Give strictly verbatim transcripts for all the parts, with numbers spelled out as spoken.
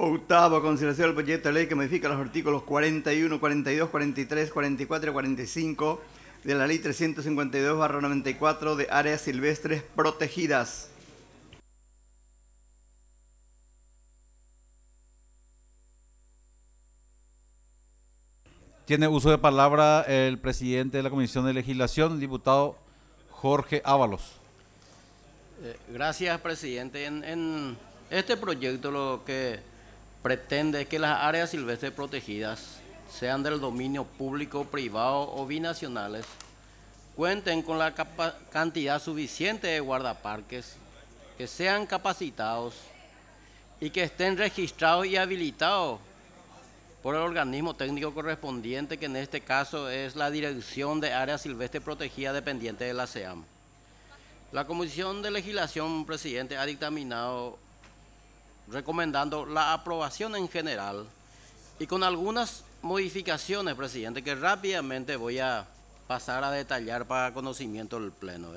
Octavo, consideración del proyecto de ley que modifica los artículos cuarenta y uno, cuarenta y dos, cuarenta y tres, cuarenta y cuatro y cuarenta y cinco de la ley trescientos cincuenta y dos barra noventa y cuatro de áreas silvestres protegidas. Tiene uso de palabra el presidente de la Comisión de Legislación, el diputado Jorge Ábalos. Eh, gracias, presidente. En, en este proyecto lo que pretende es que las áreas silvestres protegidas, sean del dominio público, privado o binacionales, cuenten con la cantidad suficiente de guardaparques, que sean capacitados y que estén registrados y habilitados por el organismo técnico correspondiente, que en este caso es la Dirección de Áreas Silvestres Protegidas dependiente de la SEAM. La Comisión de Legislación, presidente, ha dictaminado recomendando la aprobación en general y con algunas modificaciones, presidente, que rápidamente voy a pasar a detallar para conocimiento del Pleno. ¿eh?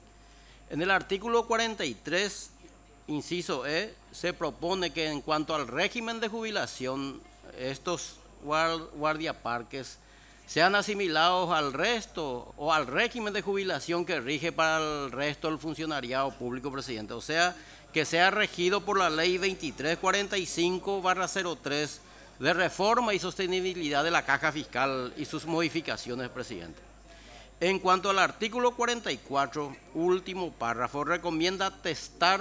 En el artículo cuarenta y tres, inciso E, se propone que en cuanto al régimen de jubilación, estos guardiaparques sean asimilados al resto o al régimen de jubilación que rige para el resto del funcionariado público, presidente. O sea, que sea regido por la ley veintitrés cuarenta y cinco barra cero tres de reforma y sostenibilidad de la caja fiscal y sus modificaciones, presidente. En cuanto al artículo cuarenta y cuatro, último párrafo, recomienda testar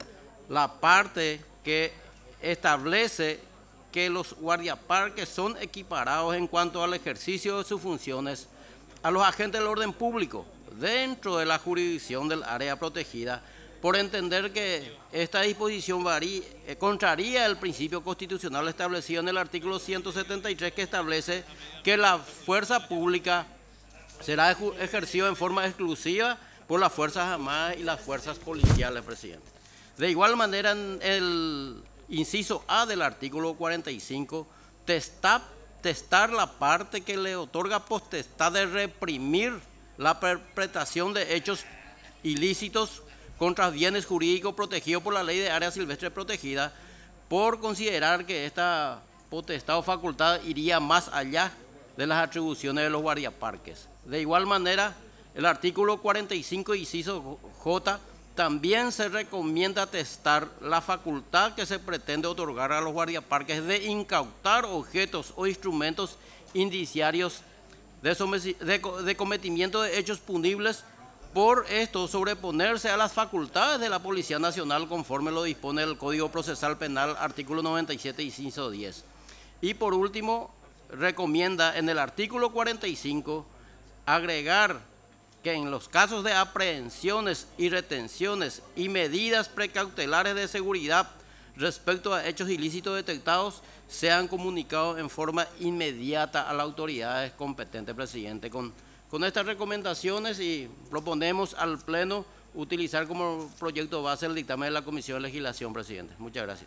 la parte que establece que los guardiaparques son equiparados en cuanto al ejercicio de sus funciones a los agentes del orden público dentro de la jurisdicción del área protegida, por entender que esta disposición varía, eh, contraría el principio constitucional establecido en el artículo ciento setenta y tres, que establece que la fuerza pública será ejercida en forma exclusiva por las Fuerzas Armadas y las fuerzas policiales, presidente. De igual manera, en el inciso A del artículo cuarenta y cinco, testar, testar la parte que le otorga potestad de reprimir la perpetración de hechos ilícitos contra bienes jurídicos protegidos por la ley de áreas silvestres protegidas, por considerar que esta potestad o facultad iría más allá de las atribuciones de los guardiaparques. De igual manera, el artículo cuarenta y cinco, inciso J, también se recomienda testar la facultad que se pretende otorgar a los guardiaparques de incautar objetos o instrumentos indiciarios de, de, de cometimiento de hechos punibles, por esto sobreponerse a las facultades de la Policía Nacional conforme lo dispone el Código Procesal Penal, artículo noventa y siete, inciso diez. Y por último, recomienda en el artículo cuarenta y cinco agregar que en los casos de aprehensiones y retenciones y medidas precautelares de seguridad respecto a hechos ilícitos detectados sean comunicados en forma inmediata a las autoridades competentes, presidente. Con, con estas recomendaciones, y proponemos al Pleno utilizar como proyecto base el dictamen de la Comisión de Legislación, presidente. Muchas gracias.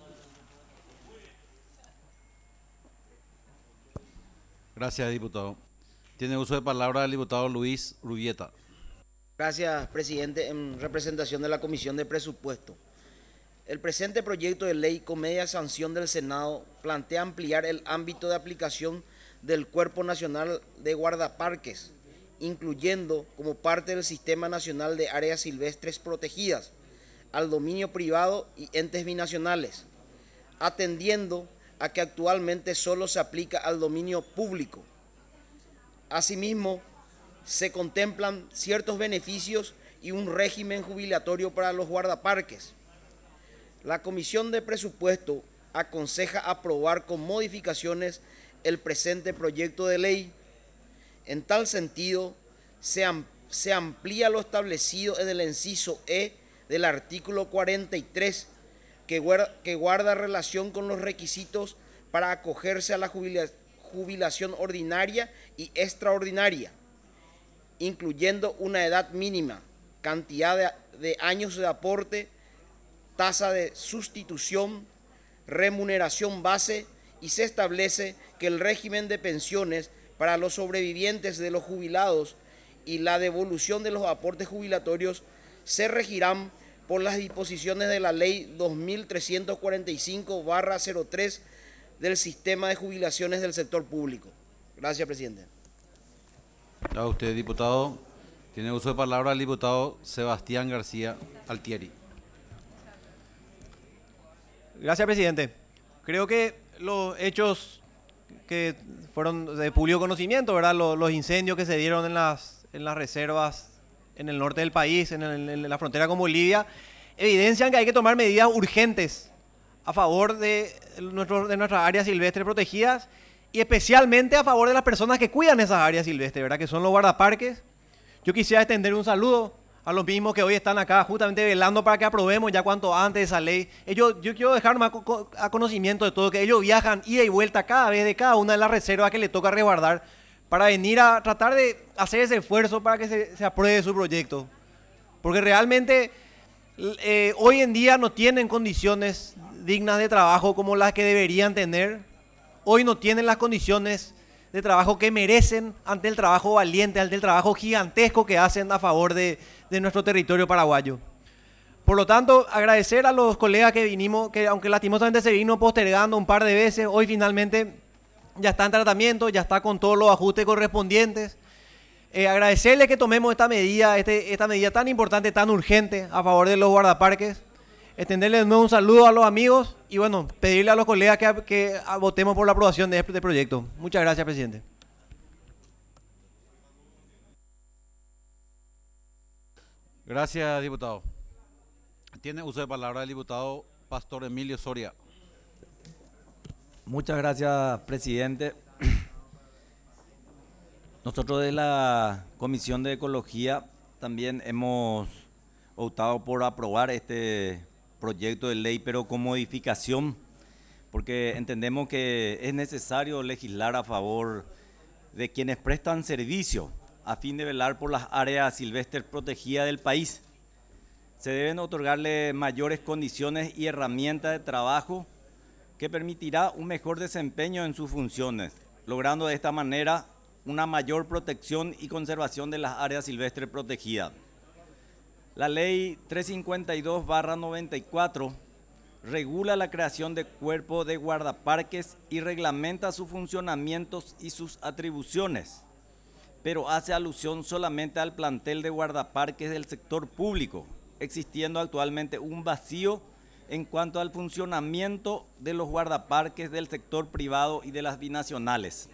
Gracias, diputado. Tiene uso de palabra el diputado Luis Rubieta. Gracias, presidente. En representación de la Comisión de Presupuesto, el presente proyecto de ley, con media sanción del Senado, plantea ampliar el ámbito de aplicación del Cuerpo Nacional de Guardaparques, incluyendo como parte del Sistema Nacional de Áreas Silvestres Protegidas, al dominio privado y entes binacionales, atendiendo a que actualmente solo se aplica al dominio público. Asimismo, se contemplan ciertos beneficios y un régimen jubilatorio para los guardaparques. La Comisión de Presupuesto aconseja aprobar con modificaciones el presente proyecto de ley. En tal sentido, se, am se amplía lo establecido en el inciso E del artículo cuarenta y tres, que guarda, que guarda relación con los requisitos para acogerse a la jubilación jubilación ordinaria y extraordinaria, incluyendo una edad mínima, cantidad de, de años de aporte, tasa de sustitución, remuneración base, y se establece que el régimen de pensiones para los sobrevivientes de los jubilados y la devolución de los aportes jubilatorios se regirán por las disposiciones de la Ley dos mil trescientos cuarenta y cinco barra cero tres del Sistema de Jubilaciones del Sector Público. Gracias, presidente. A usted, diputado. Tiene uso de palabra el diputado Sebastián García Altieri. Gracias, presidente. Creo que los hechos que fueron de público conocimiento, ¿verdad? Los, los incendios que se dieron en las, en las reservas en el norte del país, en, el, en la frontera con Bolivia, evidencian que hay que tomar medidas urgentes a favor de, nuestro, de nuestras áreas silvestres protegidas y especialmente a favor de las personas que cuidan esas áreas silvestres, ¿verdad? Que son los guardaparques. Yo quisiera extender un saludo a los mismos que hoy están acá justamente velando para que aprobemos ya cuanto antes esa ley. Ellos, yo quiero dejar a conocimiento de todo que ellos viajan ida y vuelta cada vez de cada una de las reservas que les toca resguardar para venir a tratar de hacer ese esfuerzo para que se, se apruebe su proyecto. Porque realmente eh, hoy en día no tienen condiciones dignas de trabajo como las que deberían tener. Hoy no tienen las condiciones de trabajo que merecen ante el trabajo valiente, ante el trabajo gigantesco que hacen a favor de, de nuestro territorio paraguayo. Por lo tanto, agradecer a los colegas que vinimos, que aunque lastimosamente se vino postergando un par de veces, hoy finalmente ya está en tratamiento, ya está con todos los ajustes correspondientes. Eh, agradecerles que tomemos esta medida, este, esta medida tan importante, tan urgente a favor de los guardaparques. Extenderles de nuevo un saludo a los amigos y bueno, pedirle a los colegas que, que votemos por la aprobación de este proyecto. Muchas gracias, presidente. Gracias, diputado. Tiene uso de palabra el diputado Pastor Emilio Soria. Muchas gracias, presidente. Nosotros de la Comisión de Ecología también hemos optado por aprobar este proyecto de ley, pero con modificación, porque entendemos que es necesario legislar a favor de quienes prestan servicio a fin de velar por las áreas silvestres protegidas del país. Se deben otorgarle mayores condiciones y herramientas de trabajo que permitirá un mejor desempeño en sus funciones, logrando de esta manera una mayor protección y conservación de las áreas silvestres protegidas. La Ley trescientos cincuenta y dos barra noventa y cuatro regula la creación de cuerpo de guardaparques y reglamenta sus funcionamientos y sus atribuciones, pero hace alusión solamente al plantel de guardaparques del sector público, existiendo actualmente un vacío en cuanto al funcionamiento de los guardaparques del sector privado y de las binacionales.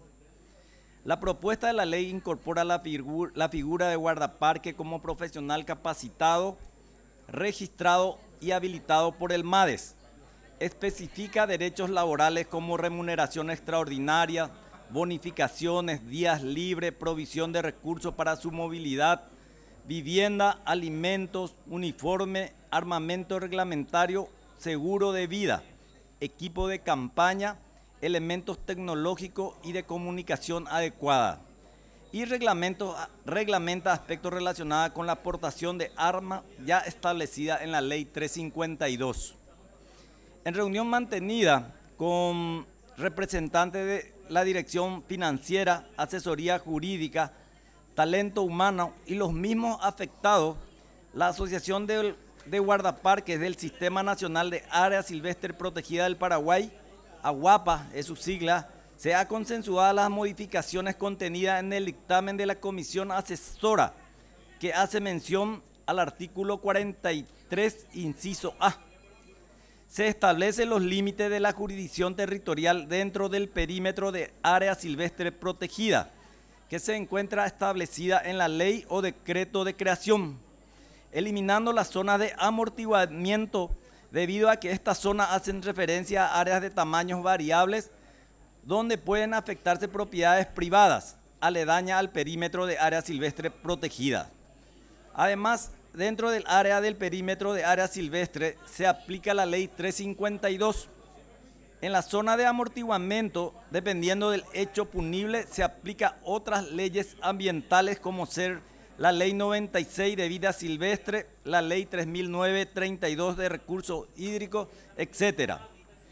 La propuesta de la ley incorpora la, figu la figura de guardaparque como profesional capacitado, registrado y habilitado por el MADES. Especifica derechos laborales como remuneración extraordinaria, bonificaciones, días libres, provisión de recursos para su movilidad, vivienda, alimentos, uniforme, armamento reglamentario, seguro de vida, equipo de campaña, elementos tecnológicos y de comunicación adecuada, y reglamenta aspectos relacionados con la aportación de armas ya establecida en la Ley trescientos cincuenta y dos. En reunión mantenida con representantes de la Dirección Financiera, Asesoría Jurídica, Talento Humano y los mismos afectados, la Asociación de, de Guardaparques del Sistema Nacional de Áreas Silvestres Protegidas del Paraguay, AGUAPA es su sigla, se ha consensuado las modificaciones contenidas en el dictamen de la Comisión Asesora, que hace mención al artículo cuarenta y tres, inciso A. Se establecen los límites de la jurisdicción territorial dentro del perímetro de área silvestre protegida, que se encuentra establecida en la ley o decreto de creación, eliminando las zonas de amortiguamiento debido a que estas zonas hacen referencia a áreas de tamaños variables donde pueden afectarse propiedades privadas aledañas al perímetro de área silvestre protegida. Además, dentro del área del perímetro de área silvestre se aplica la Ley trescientos cincuenta y dos. En la zona de amortiguamiento, dependiendo del hecho punible, se aplica otras leyes ambientales como ser la Ley noventa y seis de vida silvestre, la Ley tres mil novecientos treinta y dos de recursos hídricos, etcétera.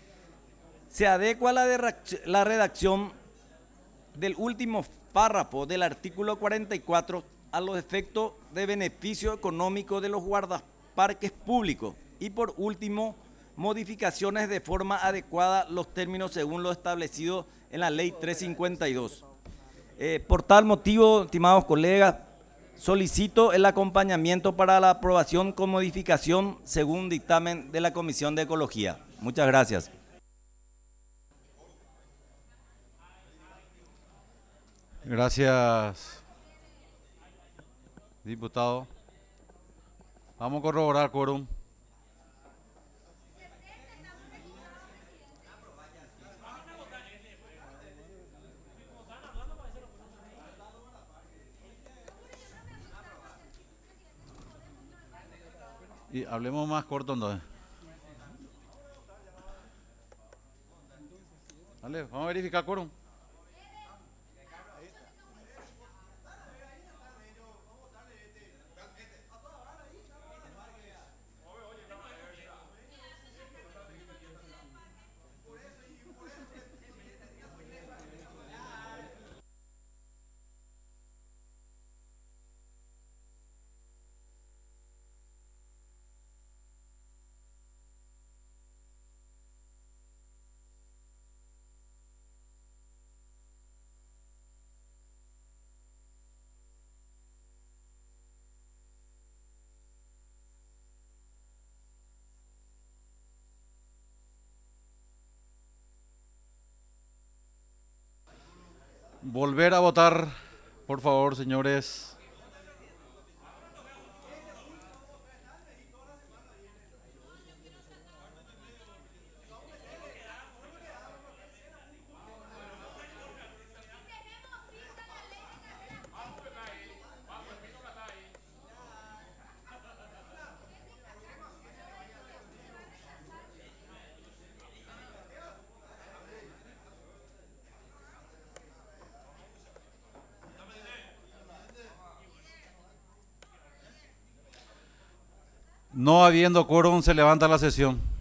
Se adecua la, la redacción del último párrafo del artículo cuarenta y cuatro a los efectos de beneficio económico de los guarda, parques públicos. Y por último, modificaciones de forma adecuada los términos según lo establecido en la ley trescientos cincuenta y dos. Eh, por tal motivo, estimados colegas, solicito el acompañamiento para la aprobación con modificación según dictamen de la Comisión de Ecología. Muchas gracias. Gracias, diputado. Vamos a corroborar quórum. Y hablemos más corto entonces. Dale, vamos a verificar quórum. Volver a votar, por favor, señores. No habiendo quórum, se levanta la sesión.